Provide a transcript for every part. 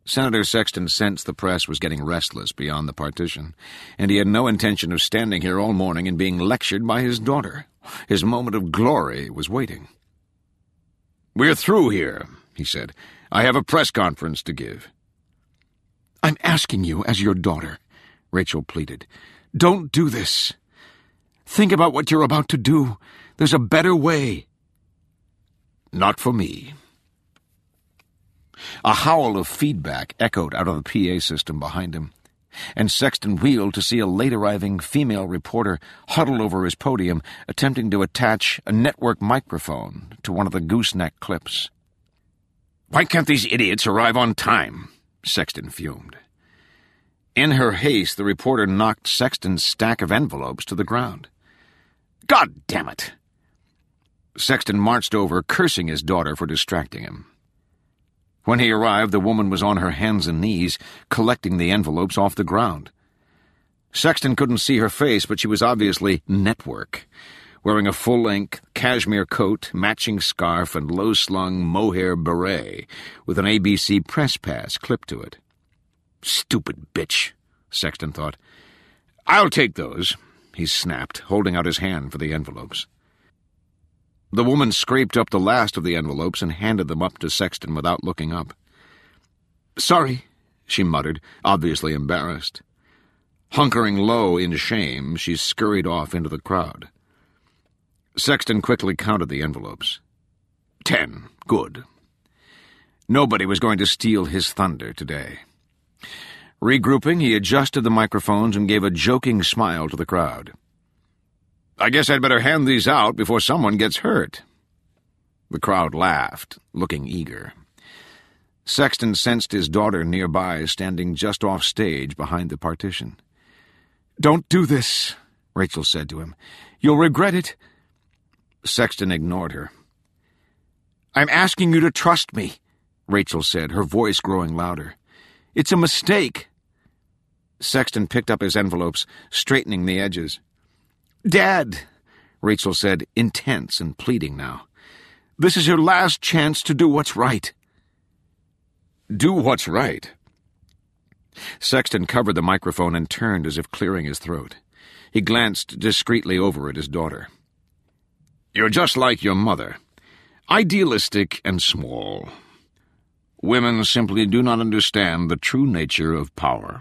Senator Sexton sensed the press was getting restless beyond the partition, and he had no intention of standing here all morning and being lectured by his daughter. His moment of glory was waiting. "We're through here," he said. "I have a press conference to give." "I'm asking you as your daughter," Rachel pleaded. "Don't do this. Think about what you're about to do. There's a better way." "Not for me." A howl of feedback echoed out of the PA system behind him, and Sexton wheeled to see a late-arriving female reporter huddled over his podium, attempting to attach a network microphone to one of the gooseneck clips. "Why can't these idiots arrive on time?" Sexton fumed. In her haste, the reporter knocked Sexton's stack of envelopes to the ground. "God damn it!" Sexton marched over, cursing his daughter for distracting him. When he arrived, the woman was on her hands and knees, collecting the envelopes off the ground. Sexton couldn't see her face, but she was obviously network, wearing a full-length cashmere coat, matching scarf, and low-slung mohair beret with an ABC press pass clipped to it. "Stupid bitch," Sexton thought. "I'll take those," he snapped, holding out his hand for the envelopes. The woman scraped up the last of the envelopes and handed them up to Sexton without looking up. "Sorry," she muttered, obviously embarrassed. Hunkering low in shame, she scurried off into the crowd. Sexton quickly counted the envelopes. 10. Good. Nobody was going to steal his thunder today. Regrouping, he adjusted the microphones and gave a joking smile to the crowd. "I guess I'd better hand these out before someone gets hurt." The crowd laughed, looking eager. Sexton sensed his daughter nearby, standing just off stage behind the partition. "Don't do this," Rachel said to him. "You'll regret it." Sexton ignored her. "I'm asking you to trust me," Rachel said, her voice growing louder. "It's a mistake." Sexton picked up his envelopes, straightening the edges. "Dad," Rachel said, intense and pleading now, "this is your last chance to do what's right." "Do what's right?" Sexton covered the microphone and turned as if clearing his throat. He glanced discreetly over at his daughter. "You're just like your mother, idealistic and small. Women simply do not understand the true nature of power."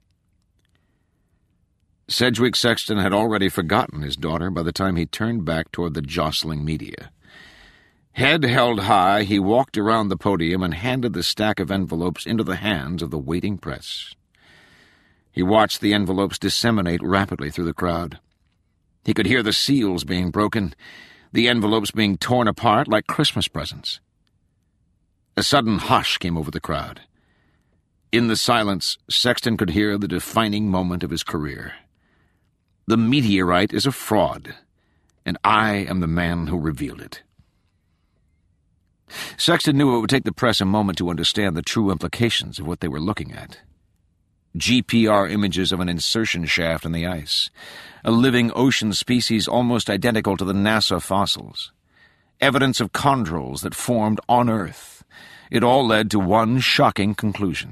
Sedgwick Sexton had already forgotten his daughter by the time he turned back toward the jostling media. Head held high, he walked around the podium and handed the stack of envelopes into the hands of the waiting press. He watched the envelopes disseminate rapidly through the crowd. He could hear the seals being broken, the envelopes being torn apart like Christmas presents. A sudden hush came over the crowd. In the silence, Sexton could hear the defining moment of his career. The meteorite is a fraud, and I am the man who revealed it. Sexton knew it would take the press a moment to understand the true implications of what they were looking at. GPR images of an insertion shaft in the ice, a living ocean species almost identical to the NASA fossils, evidence of chondrules that formed on Earth. It all led to one shocking conclusion.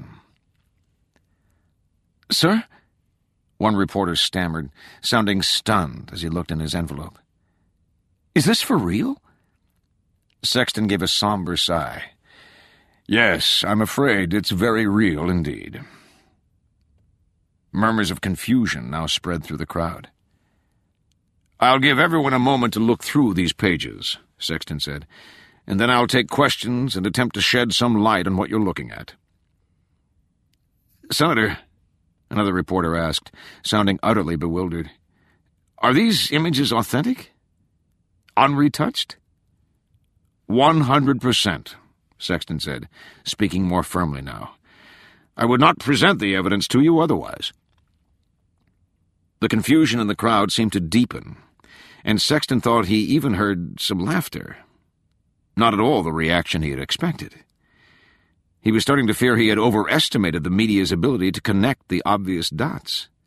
"Sir?" One reporter stammered, sounding stunned as he looked in his envelope. "Is this for real?" Sexton gave a somber sigh. "Yes, I'm afraid it's very real indeed." Murmurs of confusion now spread through the crowd. "I'll give everyone a moment to look through these pages," Sexton said, "and then I'll take questions and attempt to shed some light on what you're looking at." "Senator," another reporter asked, sounding utterly bewildered, "are these images authentic? Unretouched?" 100%, Sexton said, speaking more firmly now. "I would not present the evidence to you otherwise." The confusion in the crowd seemed to deepen, and Sexton thought he even heard some laughter. Not at all the reaction he had expected. He was starting to fear he had overestimated the media's ability to connect the obvious dots.